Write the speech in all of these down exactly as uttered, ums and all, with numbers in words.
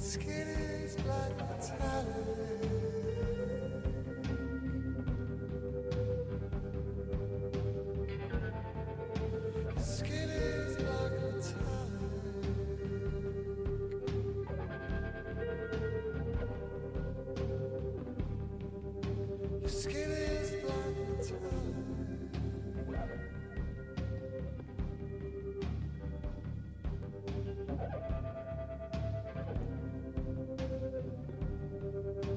Thank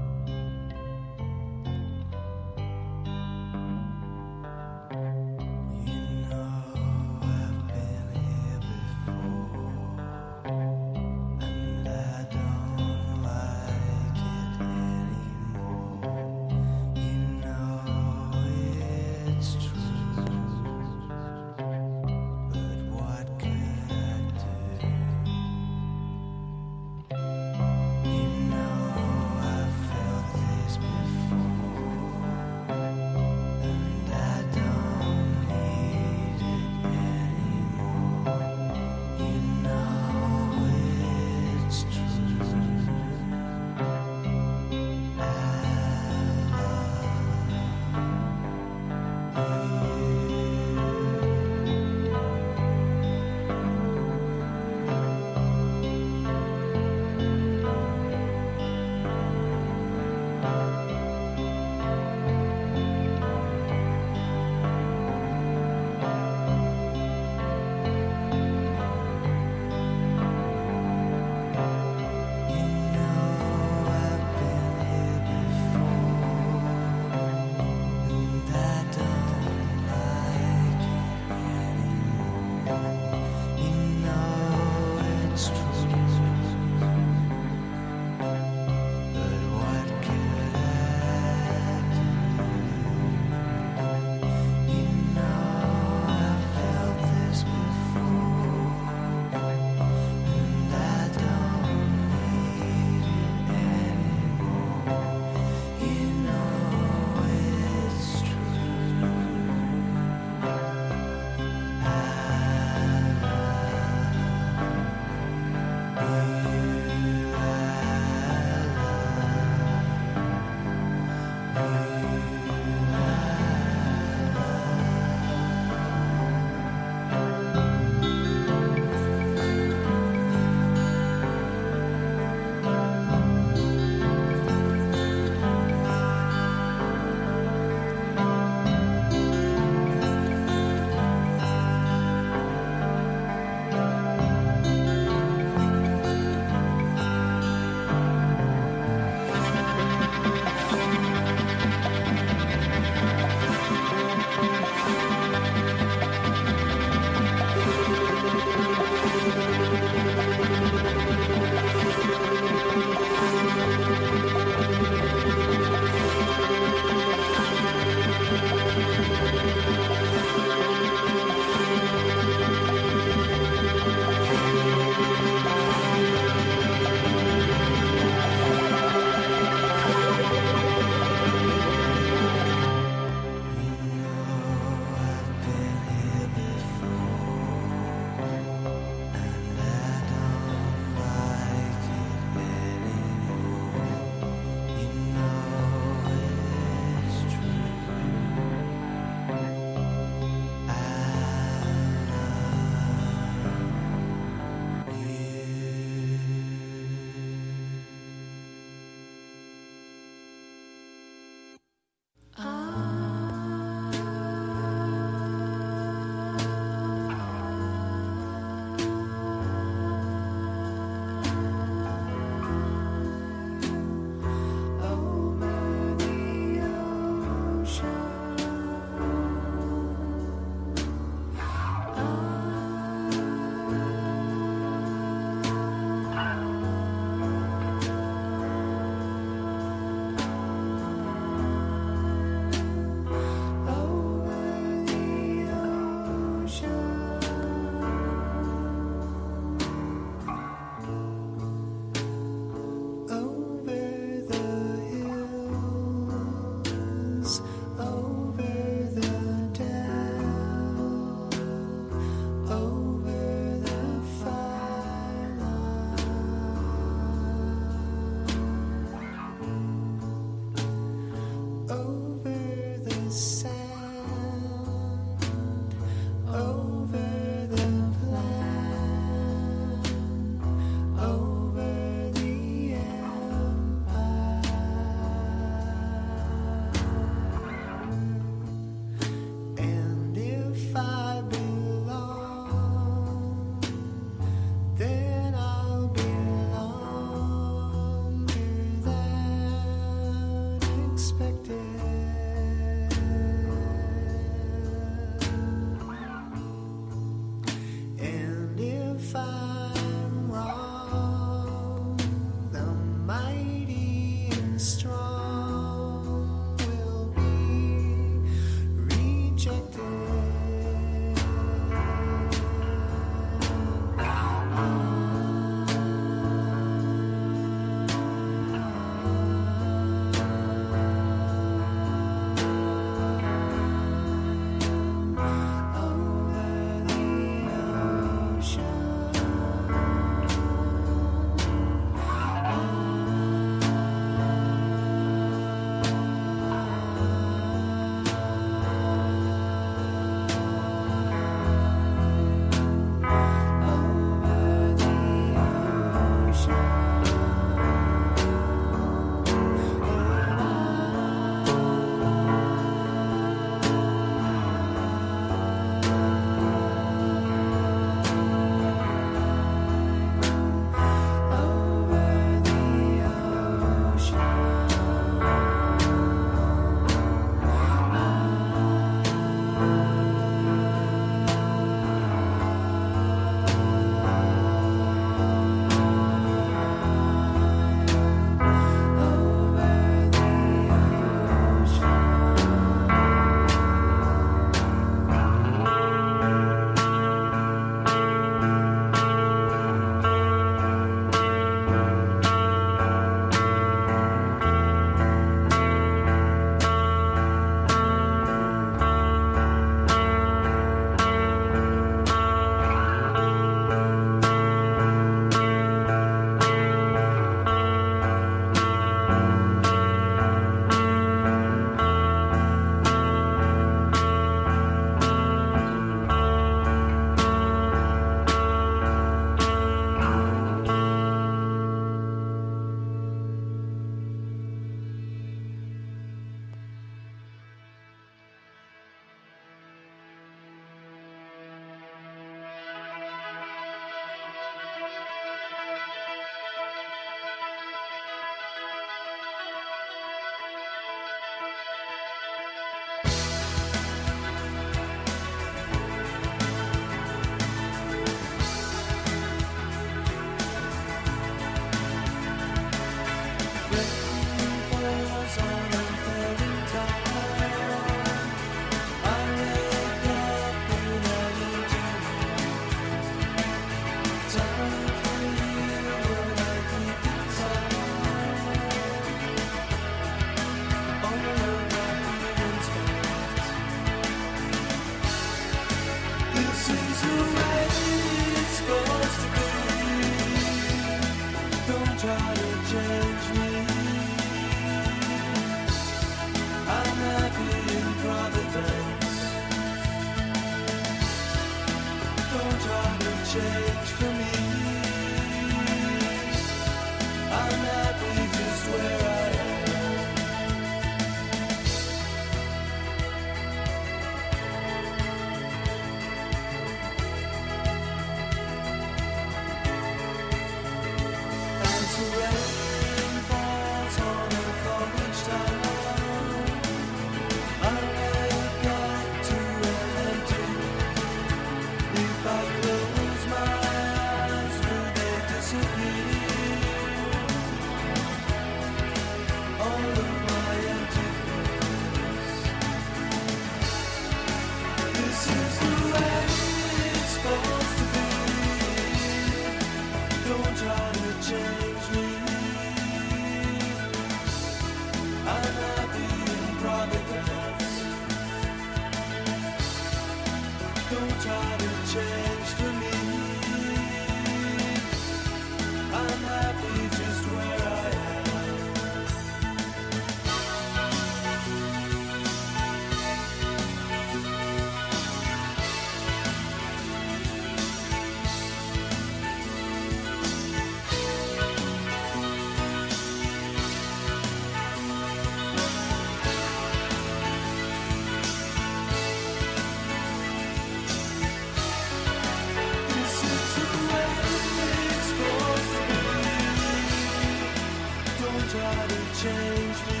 try to change me.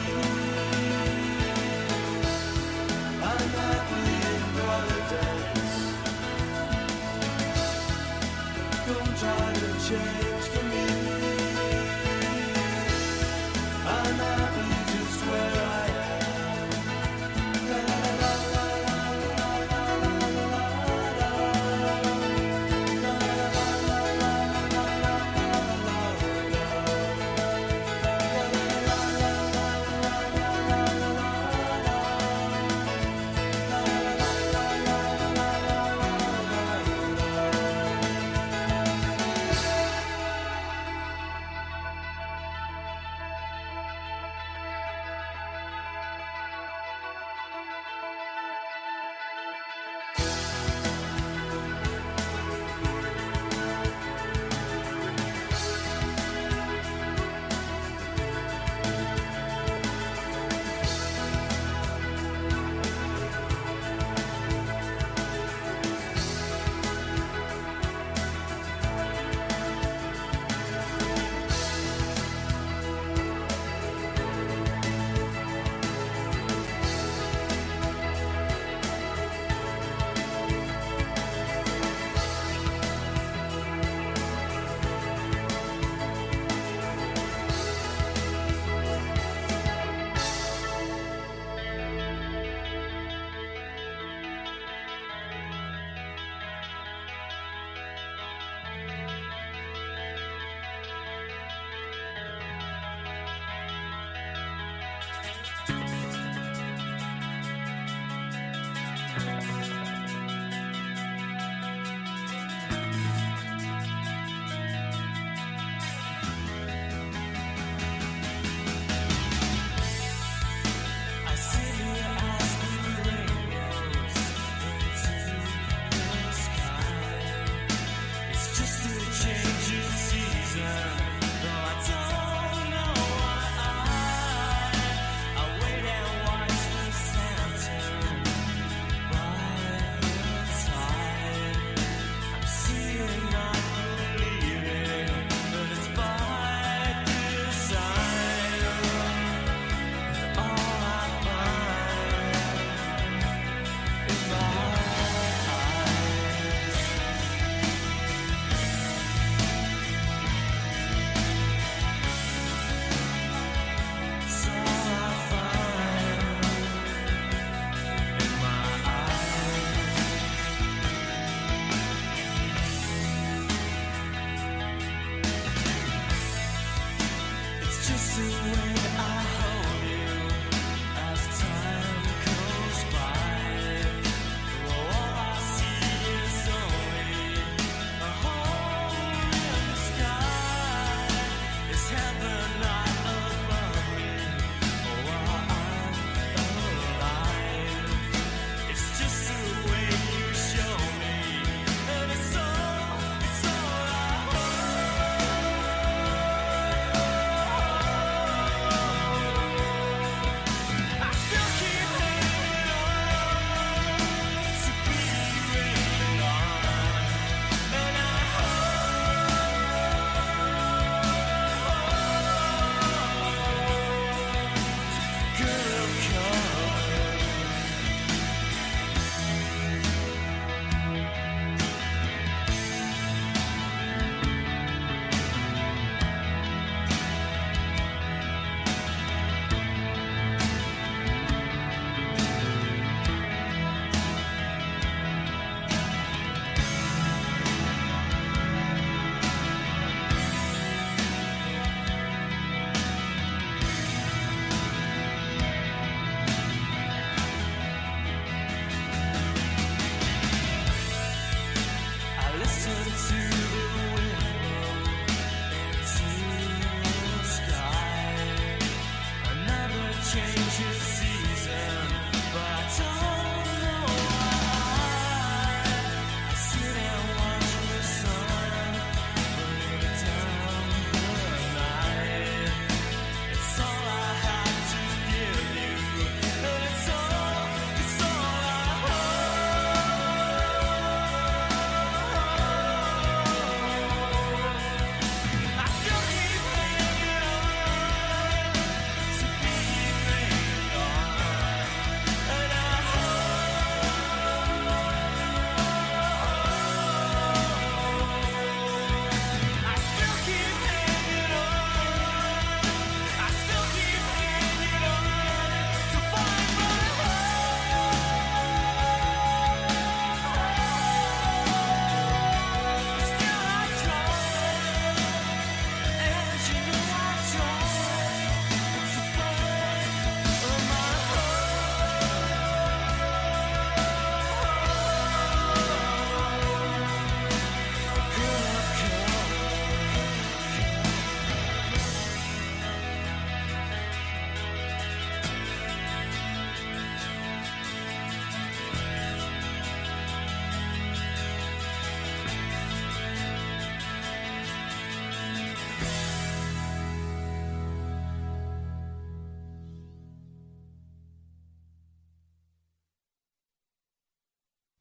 I'm happy in Providence. Don't try to change for me. I'm happy just where I am. La la la la la la la la la. La la la la la la la.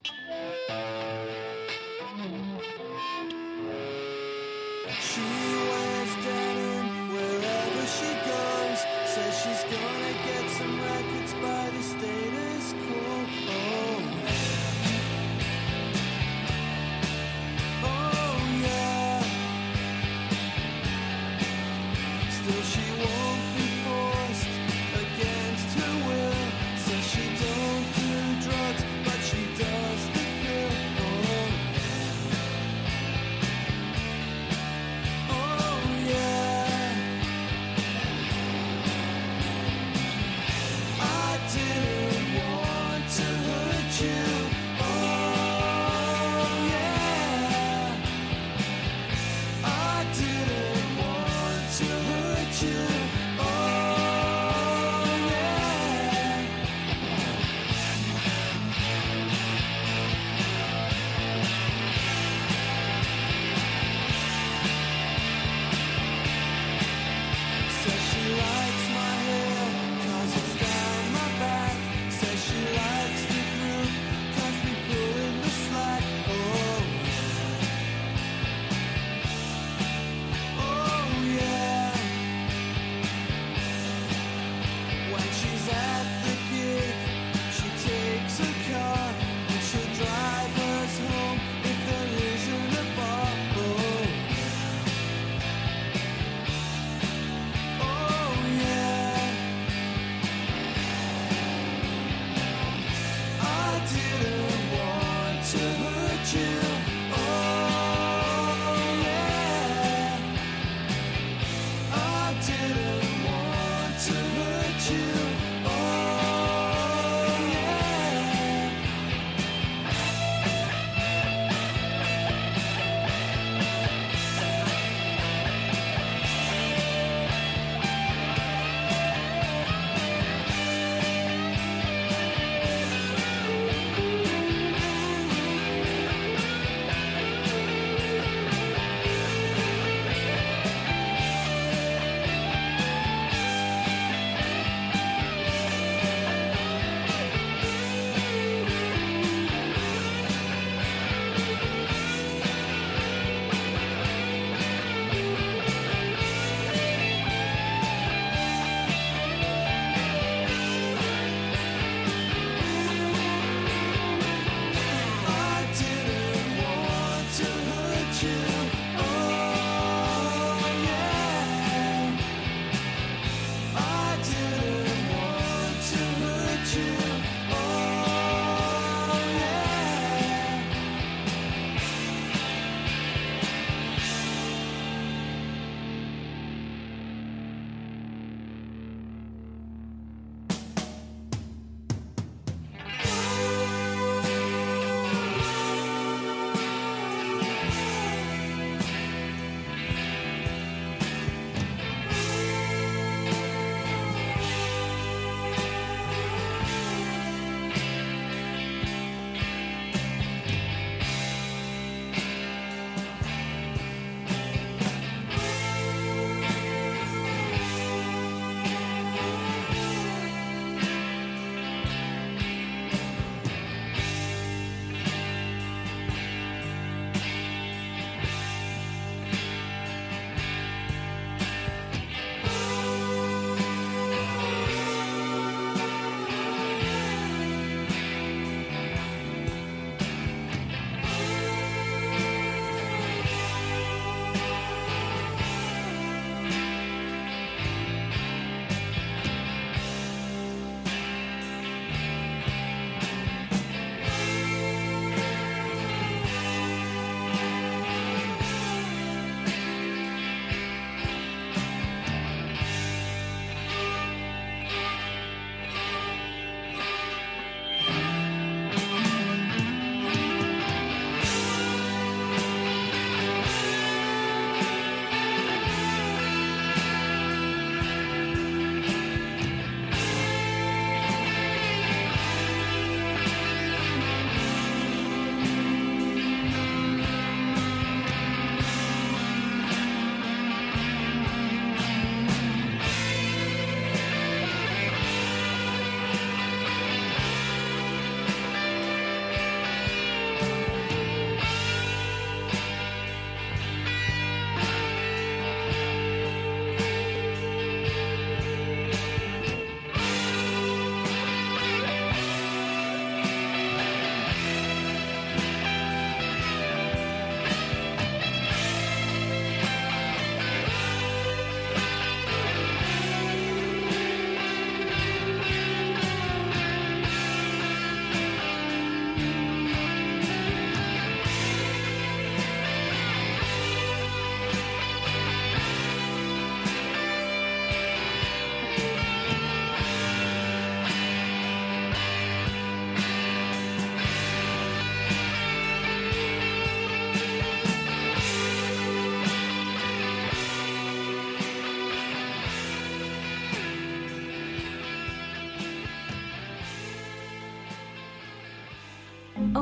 She wears denim wherever she goes. Says she's gonna get some records by the status quo. Oh, oh yeah. Still she won't be forced against her will. Says she don't do drugs, but she does the pill. Oh, oh yeah. I didn't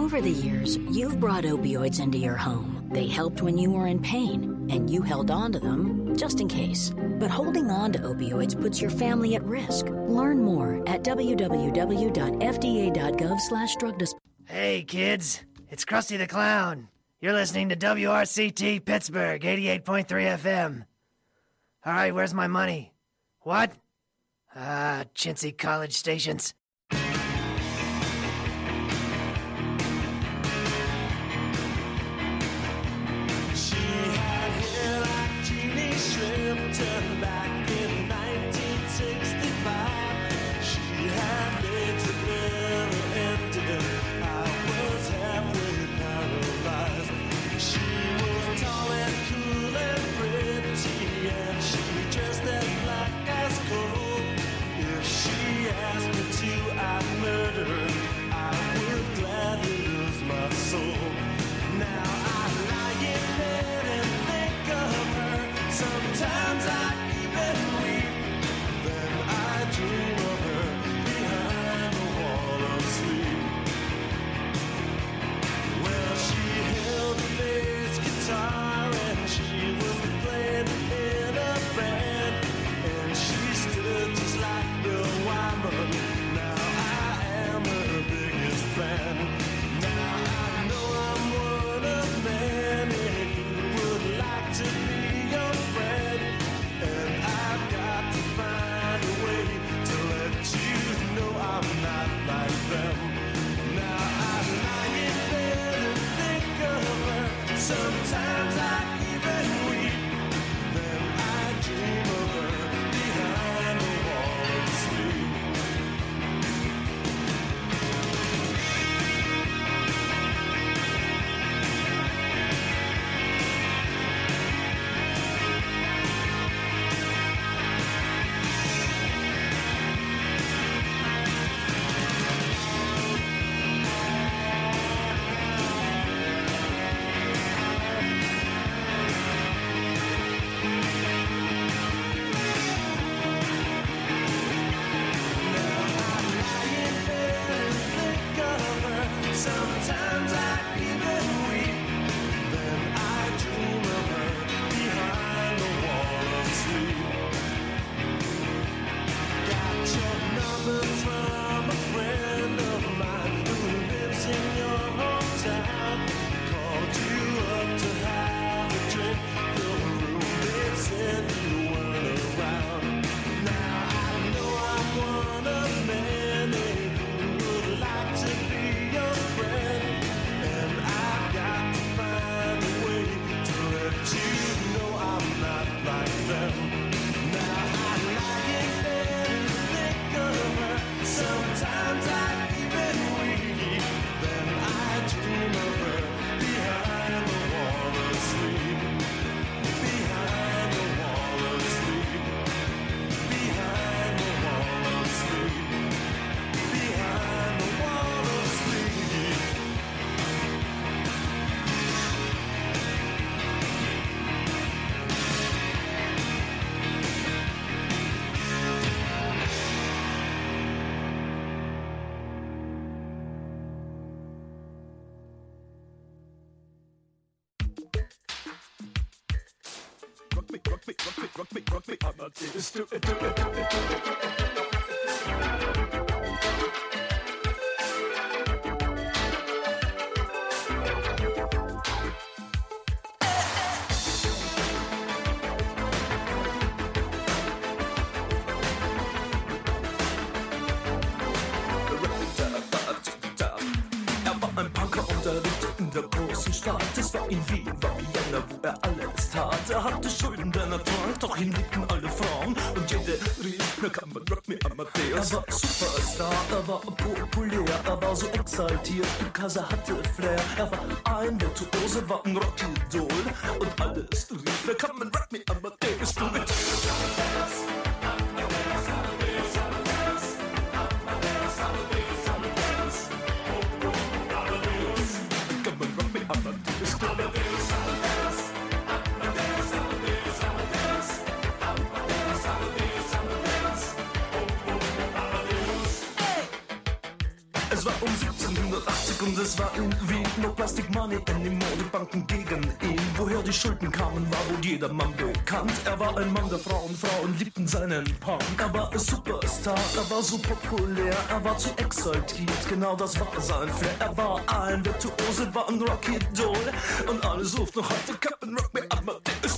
Over the years, you've brought opioids into your home. They helped when you were in pain, and you held on to them just in case. But holding on to opioids puts your family at risk. Learn more at w w w dot f d a dot gov slash drug disposal. Hey, kids. It's Krusty the Clown. You're listening to W R C T Pittsburgh, eighty-eight point three F M. All right, where's my money? What? Ah, chintzy college stations. Turned back in nineteen sixty-five. She had legs that never ended. I was halfway paralyzed. She was tall and cool and pretty, and she dressed as black as coal. If she asked me to, I'd murder her. I would gladly lose my soul. Now I lie in bed and think of her. Sometimes I even weep, then I dream of her behind the wall of sleep. Well, she held a bass guitar and she was playing in a band, and she stood just like Bill Wyman. Now I am her biggest fan. Now I know I'm one of many who would like to be your friend, and I've got to find a way to let you know I'm not like them. Now I lie in bed and think of her. Sometimes I even weep, then I dream of her behind the wall of sleep. Sometimes I even weep, then I dream of her behind the wall of sleep. Got your number from a friend of mine who lives in your hometown. Called you up to have a drink. Your roommate said you weren't around. Now I know I'm one of many who would like to be your friend, and I've got to find a way to let you know I'm not like them. Now I lie in bed and think of her. Sometimes I even weep, then I dream of her behind the wall of sleep. Behind the wall of sleep. Behind the wall of sleep. Behind the wall of sleep. Rock me, rock me, rock me, rock me, rock me, Amadeus, do it, do it, do it, do it, do it. Er war ein Punker und er lebte in der großen Stadt. Es war in Wien, war Vienna, wo er alles tat. Er hatte Schulden, denn er trank, doch ihn liebten alle Frauen. Und jede rief, na kann man Rock me Amadeus. Er war Superstar, er war populär, er war so exaltiert, because er hatte Flair. Er war ein Virtuose, war ein Rockidol. Und alles rief, na kann man Rock me Amadeus. Du mit Es war um siebzehnhundertachtzig und es war irgendwie no Plastic Money in den Modebanken gegen ihn. Woher die Schulden kamen, war wohl jedermann bekannt. Er war ein Mann der Frauen, Frauen liebten seinen Punk. Er war ein Superstar, er war so populär, er war zu exaltiert, genau das war sein Flair. Er war ein Virtuose, war ein Rocky-Doll und alle suchten noch heute Captain Rock me Amadeus.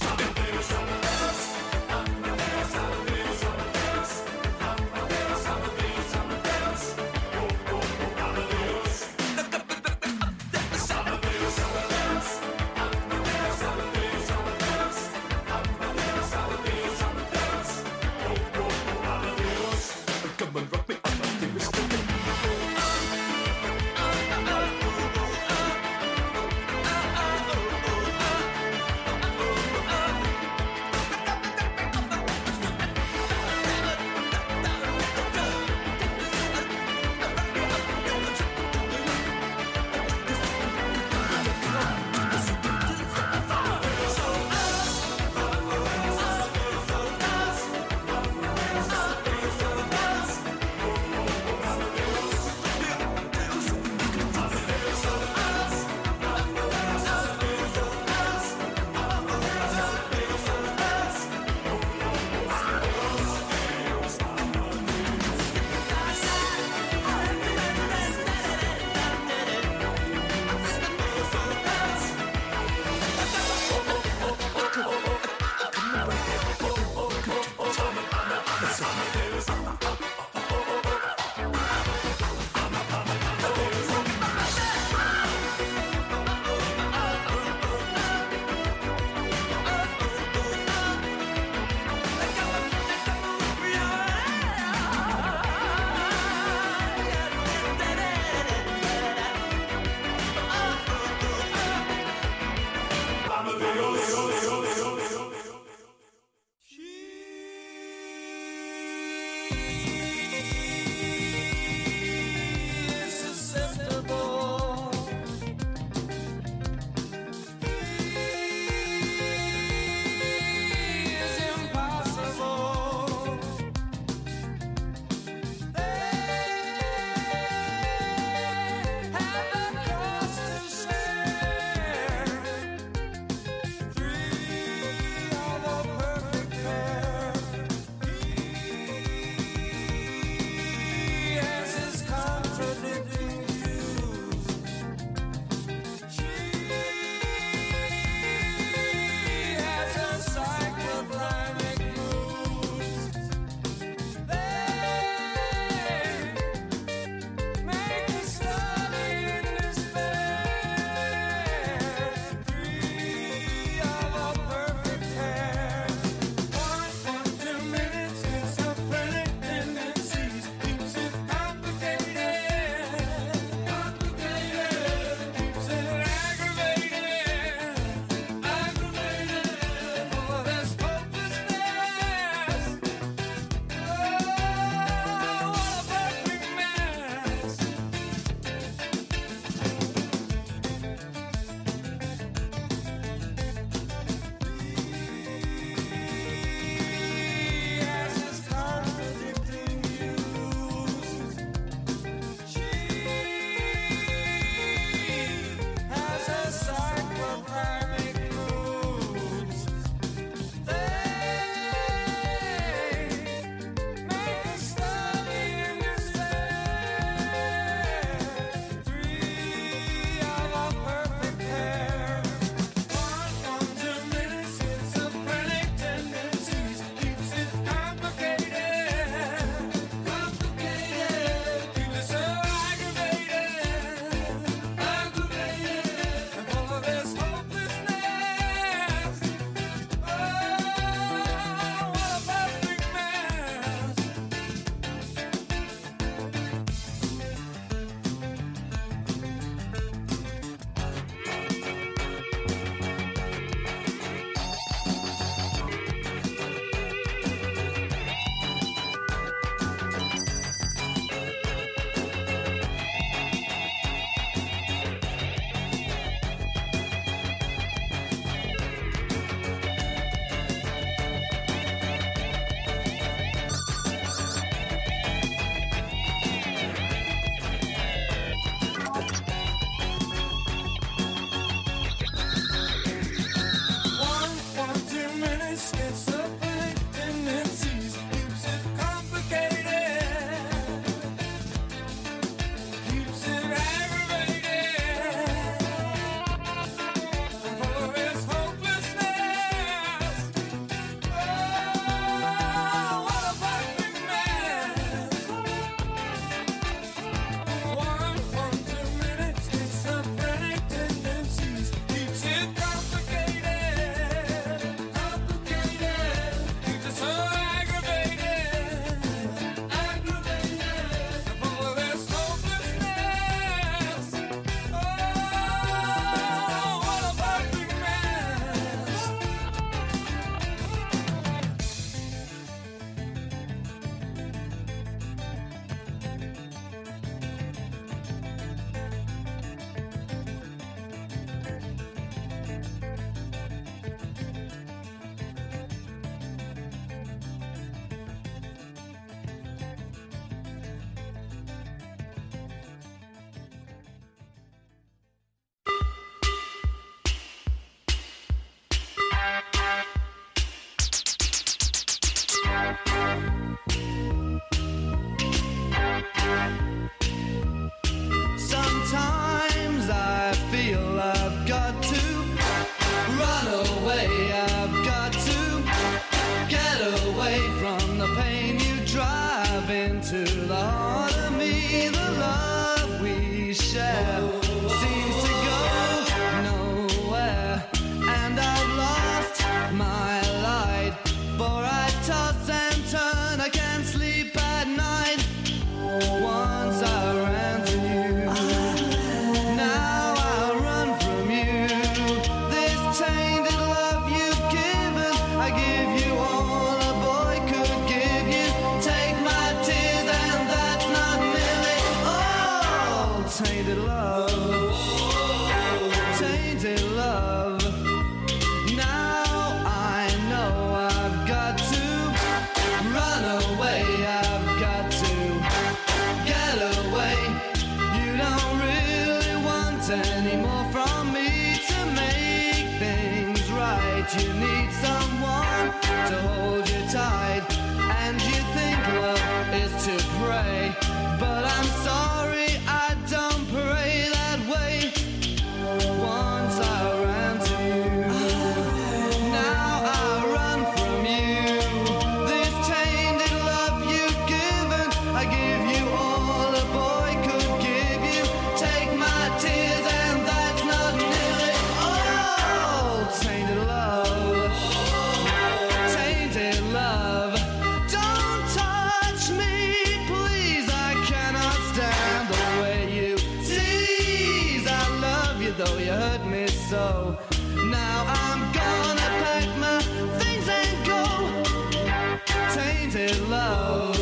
into the heart of me. The love we share seems to go nowhere, and I've lost my light, for I toss and turn, I can't sleep at night. Once I ran to you, now I run from you. This tainted love you've given, I give you all a boy could give you. Take my tears and that's not nearly all. Tainted love, tainted love. Now I know I've got to run away, I've got to get away. You don't really want any more from me to make things right. You need someone to hold you tight, and you think love is to pray, but I'm sorry, I don't pray that way. Once I ran to you, now I run from you. This tainted love you've given, I give you all a boy could give you. Take my tears and that's not nearly all. Tainted love, tainted love. Don't touch me, please, I cannot stand the way you tease. I love you though you hurt me so. Now I'm gonna pack my things and go. Tainted love,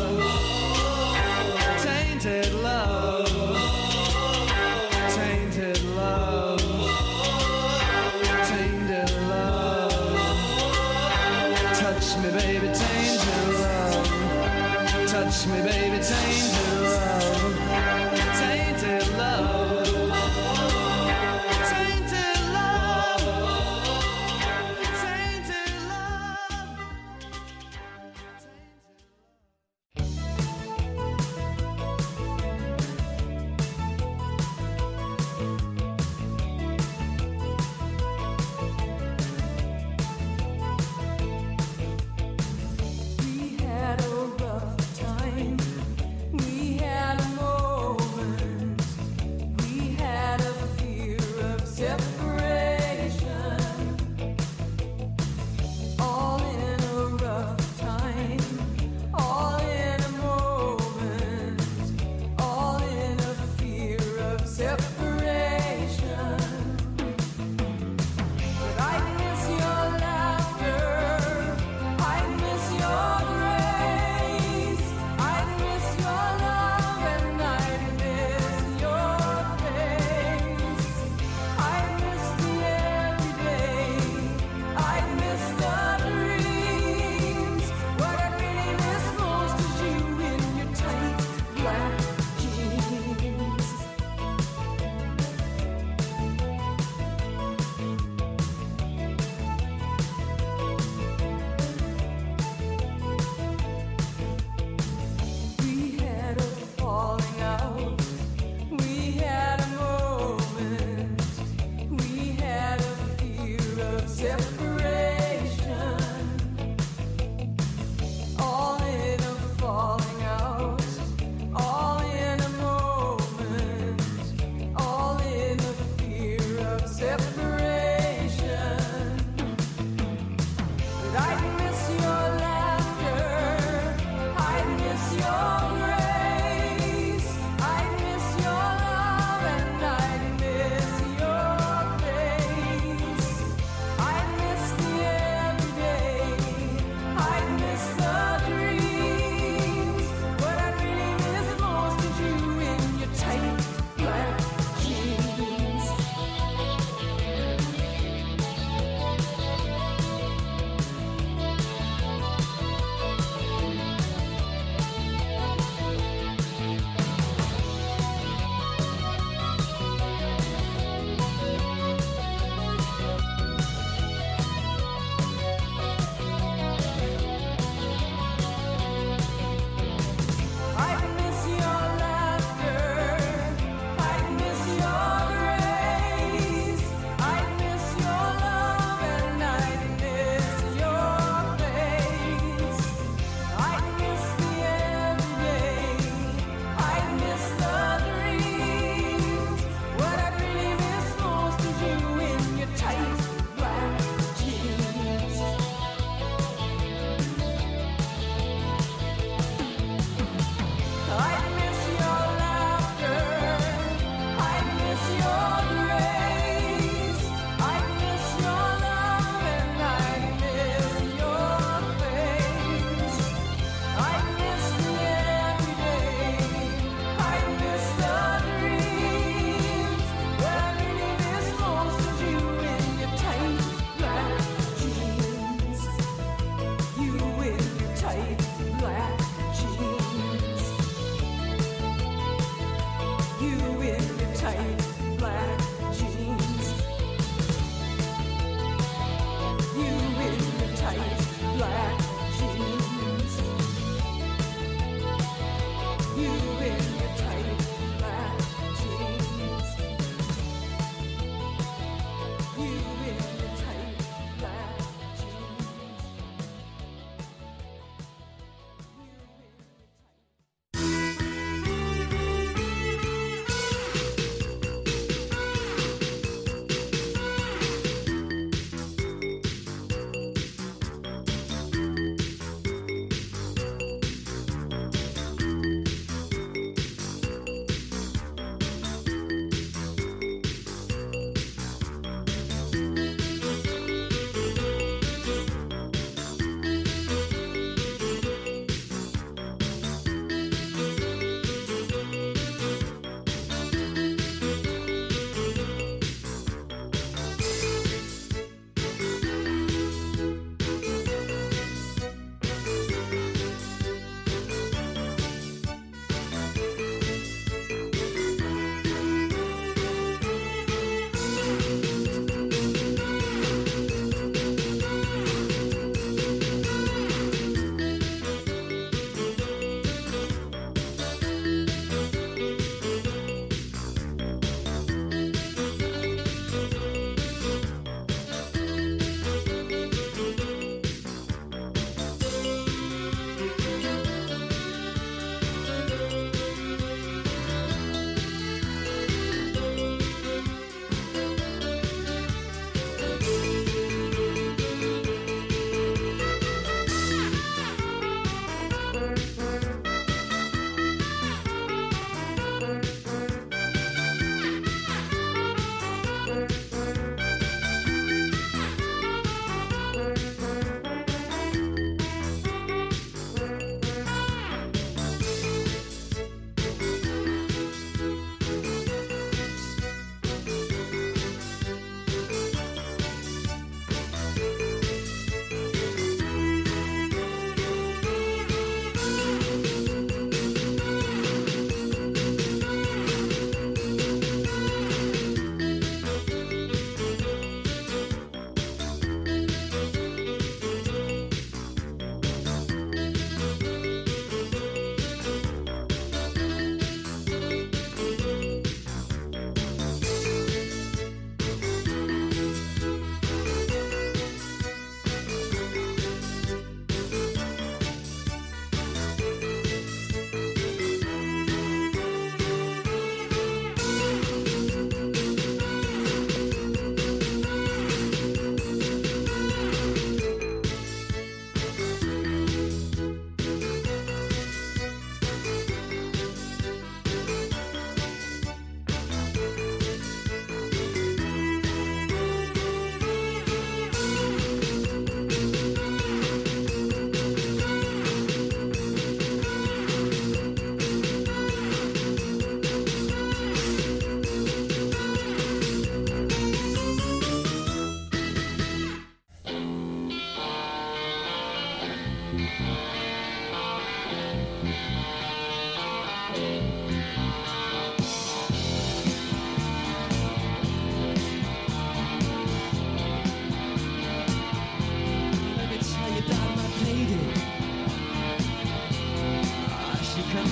tainted love, tainted love, tainted love. Touch me, baby, tainted love. Touch me, baby, tainted love. Tainted love, tainted love, tainted love. We had a rough time. We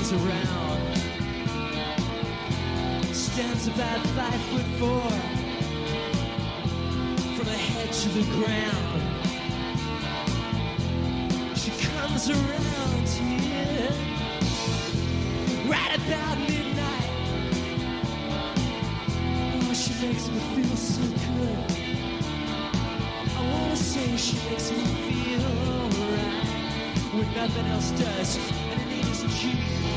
comes around. Stands about five foot four, from the head to the ground. She comes around here, right about midnight. Oh, she makes me feel so good. I wanna say she makes me feel alright when nothing else does, and her name is G.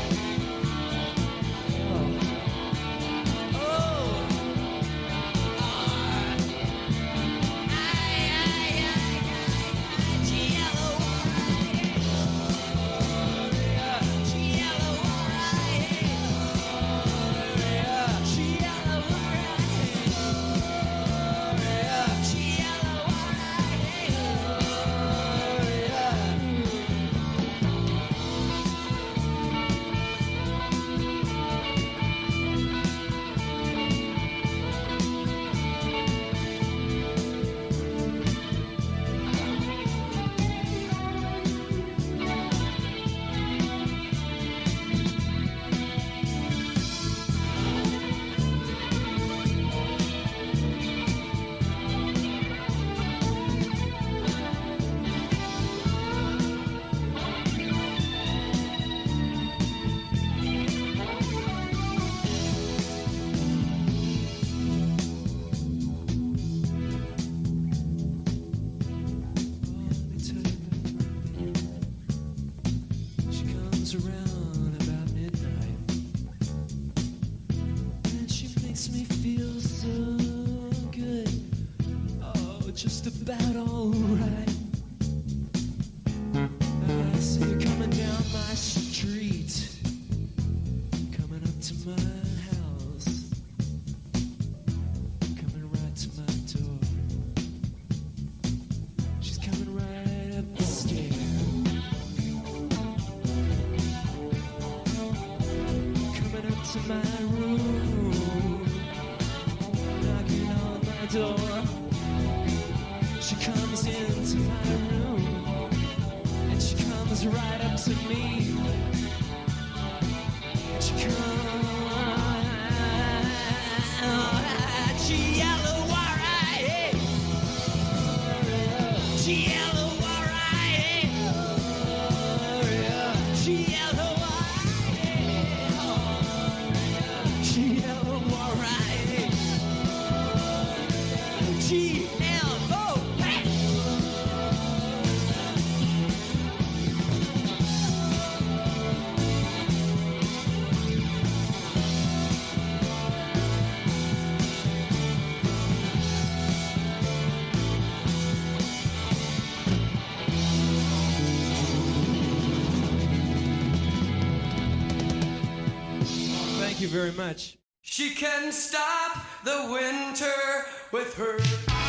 Very much. She can stop the winter with her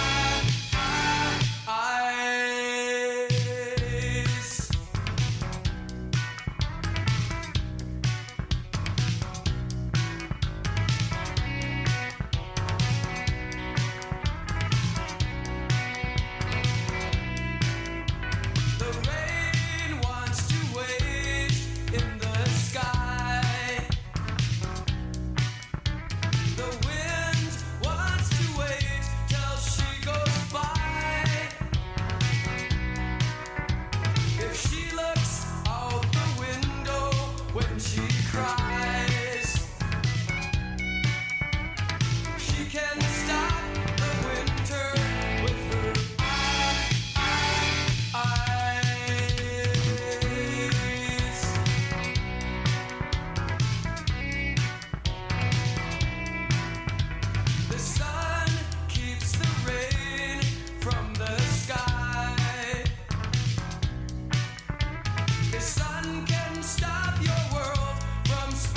eyes. The rain wants to wait in the sky. The wind wants to wait till she goes by. If she looks out the window when she cries, she can stop the winter with her eyes. The sun keeps the rain from the sky. The sun can stop your world from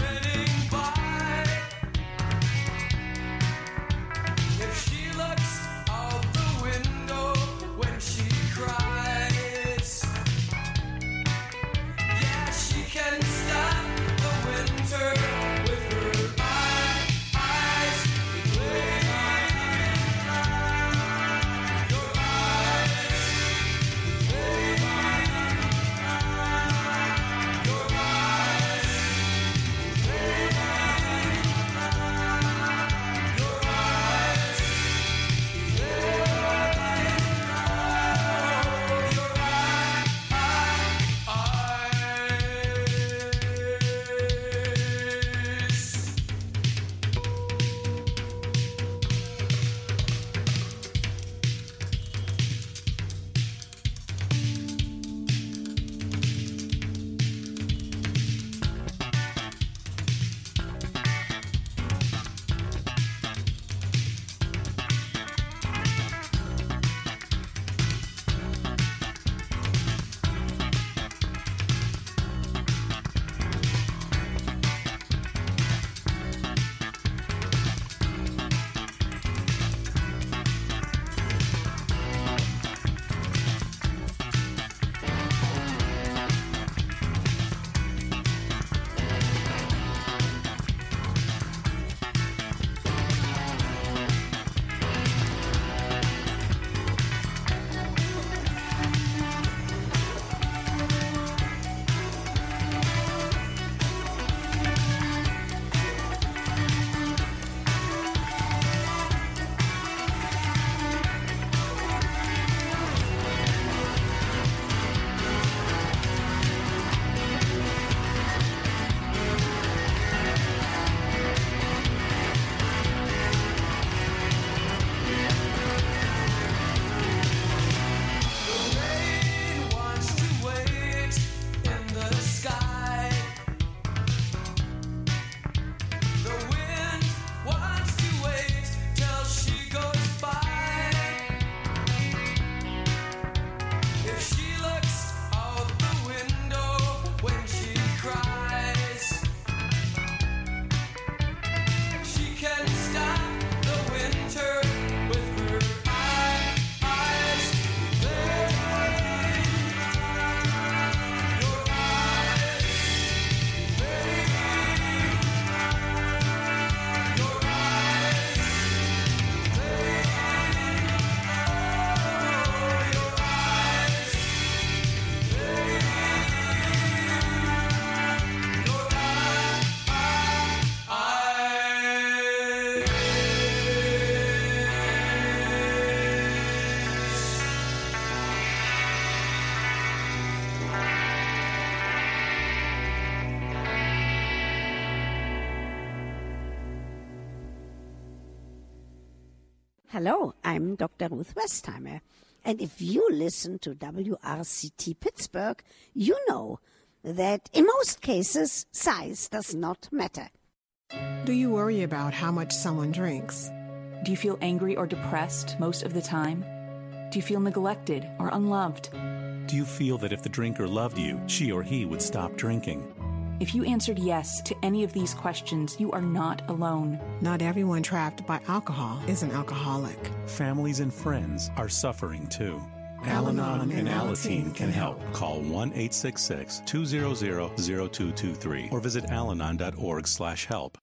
Hello, I'm Doctor Ruth Westheimer. And if you listen to W R C T Pittsburgh, you know that in most cases, size does not matter. Do you worry about how much someone drinks? Do you feel angry or depressed most of the time? Do you feel neglected or unloved? Do you feel that if the drinker loved you, she or he would stop drinking? If you answered yes to any of these questions, you are not alone. Not everyone trapped by alcohol is an alcoholic. Families and friends are suffering too. Al-Anon and Alateen can help. Call one eight six six, two hundred, zero two two three or visit alanon dot org slash help.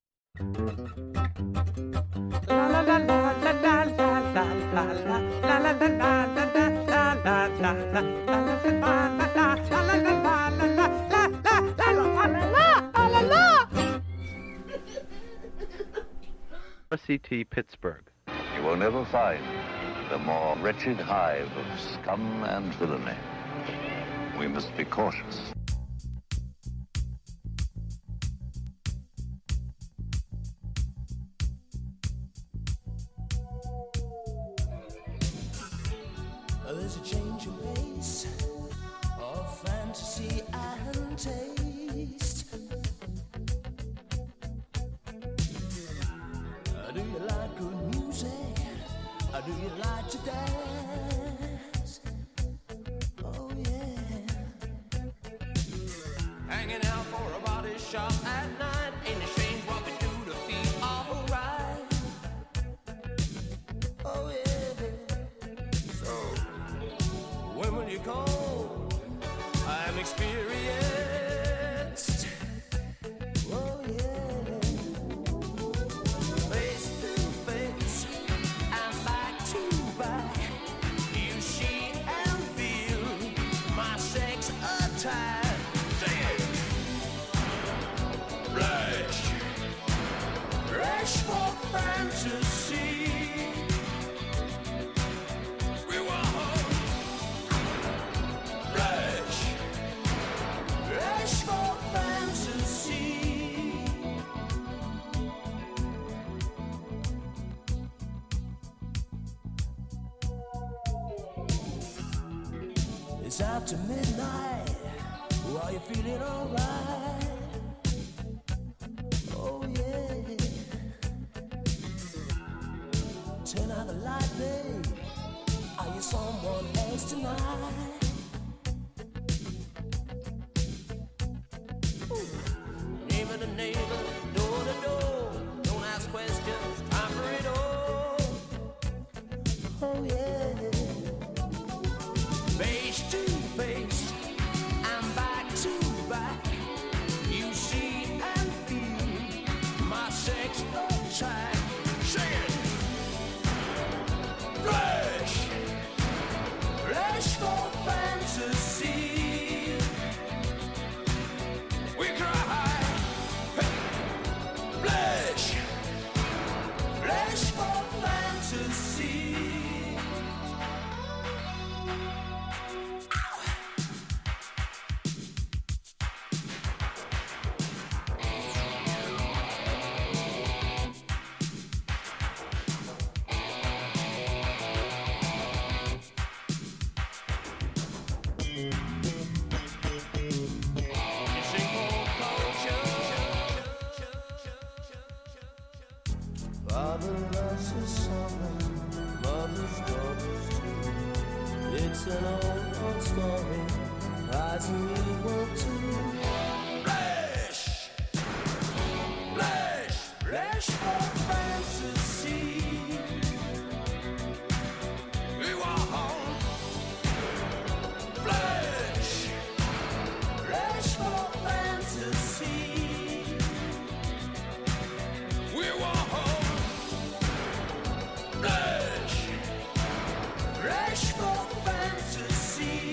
C T Pittsburgh. You will never find the more wretched hive of scum and villainy. We must be cautious. There's a change in pace of fantasy and taste. Do you like good music? Or do you like to dance? Oh yeah. Hanging out for a body shop at night. Ain't it strange what we do to feel alright? Oh yeah. So when will you come? I'm experienced. Oh yeah. It's after midnight. Are you feeling alright? Oh yeah. Turn out the light, babe. Are you someone else tonight? Ooh. Neighbor to neighbor, door to door. Don't ask questions, time for it all. Oh yeah. Face to face, and back to back. You see and feel my sex attack. Sing it. Flesh, flesh for fantasy. We cry. Flesh, flesh for fantasy. Father loves his son, mother's daughters too. It's an old, old story, rising you will too. Flesh, flesh, flesh for fantasy. We walk home. Flesh, flesh for fantasy. We walk home. Flesh, flesh for fantasy.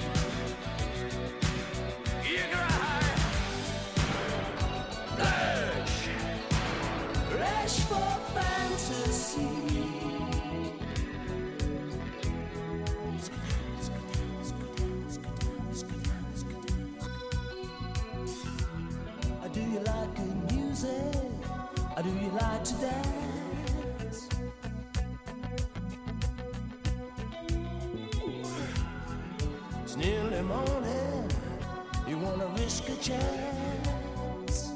You cry. Flesh, flesh for fantasy. Do you like good music? Or do you like to dance? morning, you wanna risk a chance.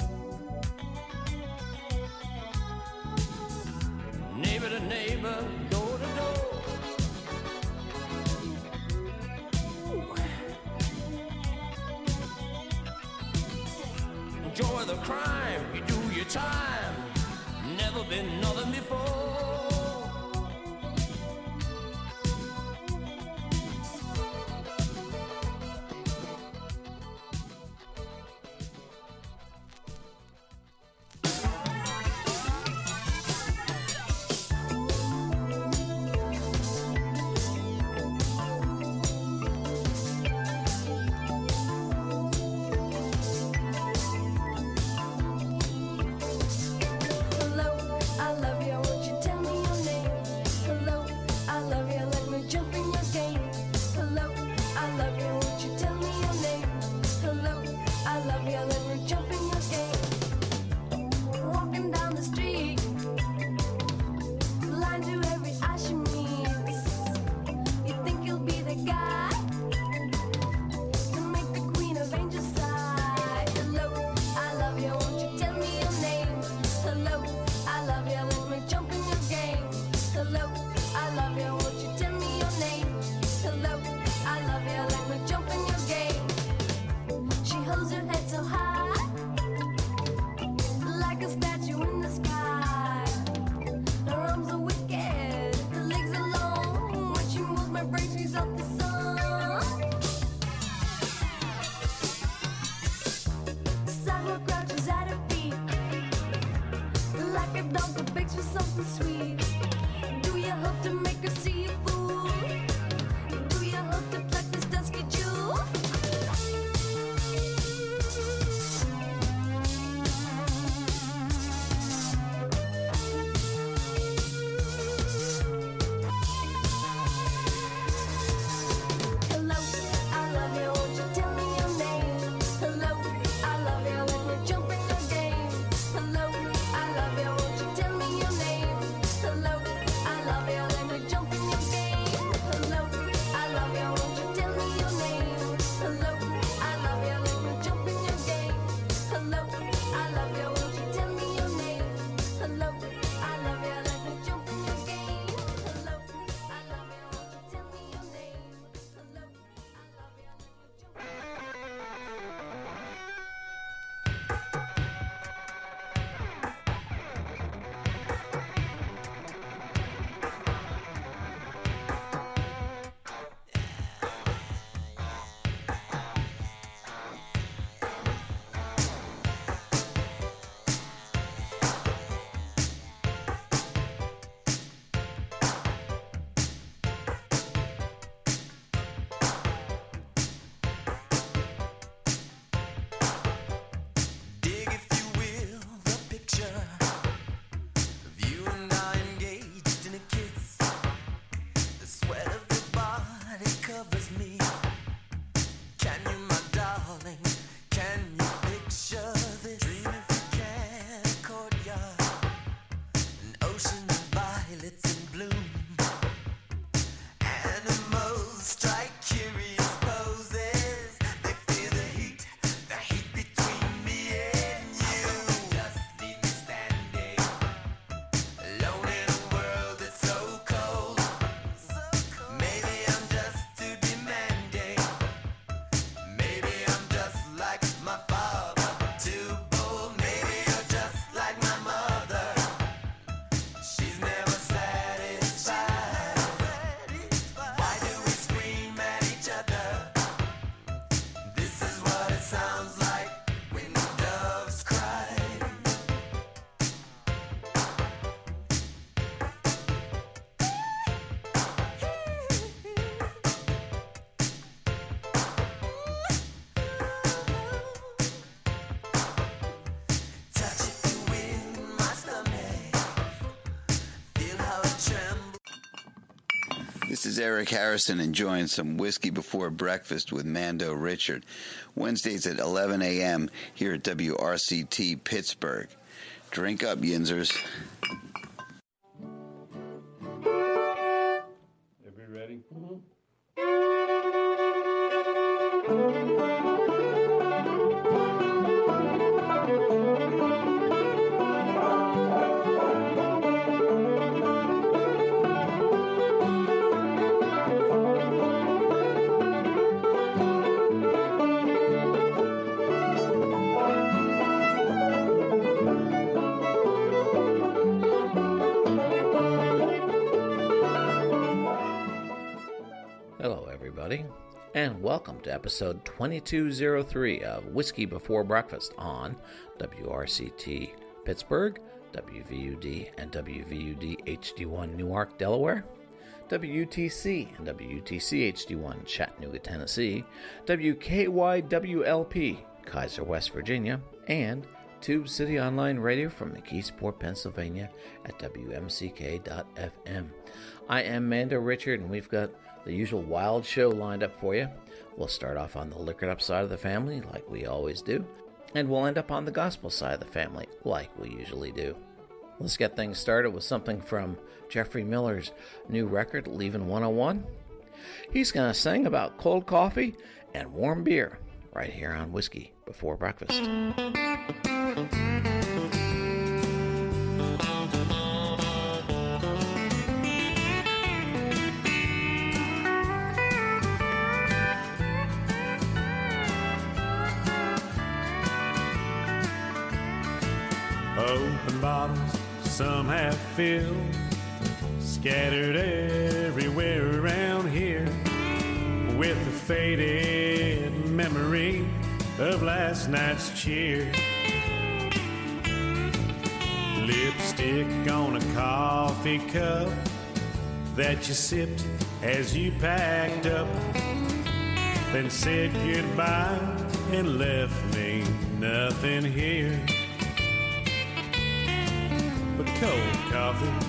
Neighbor to neighbor, door to door. Enjoy the crime, you do your time. Never been nothing before. This is Eric Harrison enjoying some whiskey before breakfast with Mando Richard. Wednesdays at eleven a.m. here at W R C T Pittsburgh. Drink up, Yinzers. Everybody ready? Mm-hmm. and welcome to episode twenty-two oh three of Whiskey Before Breakfast on W R C T Pittsburgh, W V U D and W V U D H D one Newark, Delaware, W U T C and W U T C H D one Chattanooga, Tennessee, W K Y W L P Kaiser, West Virginia, and Tube City Online Radio from McKeesport, Pennsylvania at W M C K dot F M. I am Mando Richard, and we've got the usual wild show lined up for you. We'll start off on the liquored up side of the family, like we always do, and we'll end up on the gospel side of the family, like we usually do. Let's get things started with something from Jeffrey Miller's new record, Leavin' one oh one. He's going to sing about cold coffee and warm beer right here on Whiskey Before Breakfast. Open bottles, some half filled, scattered everywhere around here, with a faded memory of last night's cheer. Lipstick on a coffee cup that you sipped as you packed up, then said goodbye and left me nothing here but cold coffee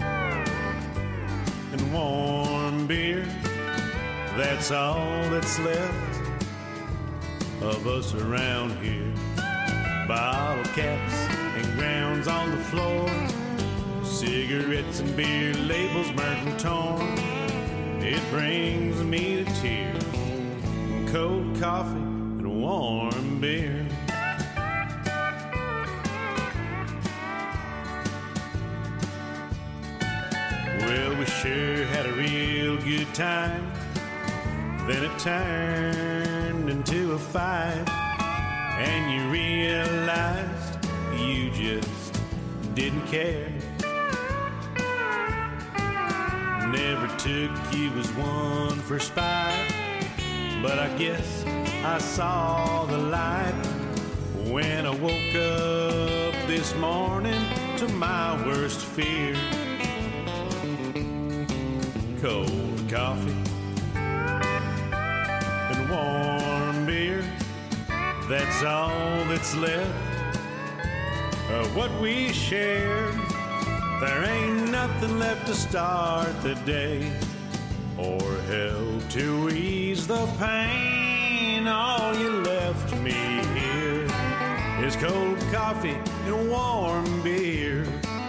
and warm beer. That's all that's left of us around here. Bottle caps and grounds on the floor, cigarettes and beer labels burnt and torn. It brings me to tears. Cold coffee and warm beer. Well, we sure had a real good time. Then it turned into a fight, and you realized you just didn't care. Never took you as one for spite, but I guess I saw the light when I woke up this morning to my worst fear. Cold coffee and warm beer, that's all that's left of what we shared. There ain't nothing left to start the day or help to ease the pain. All you left me here is cold coffee and warm beer.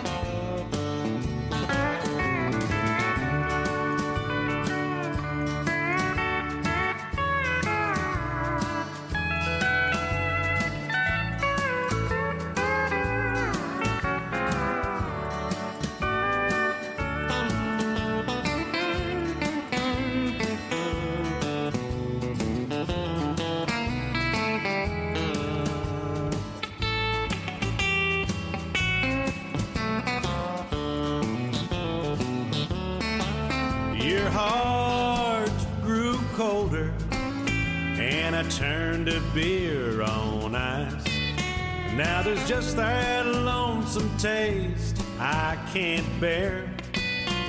Turned a beer on ice. Now there's just that lonesome taste I can't bear.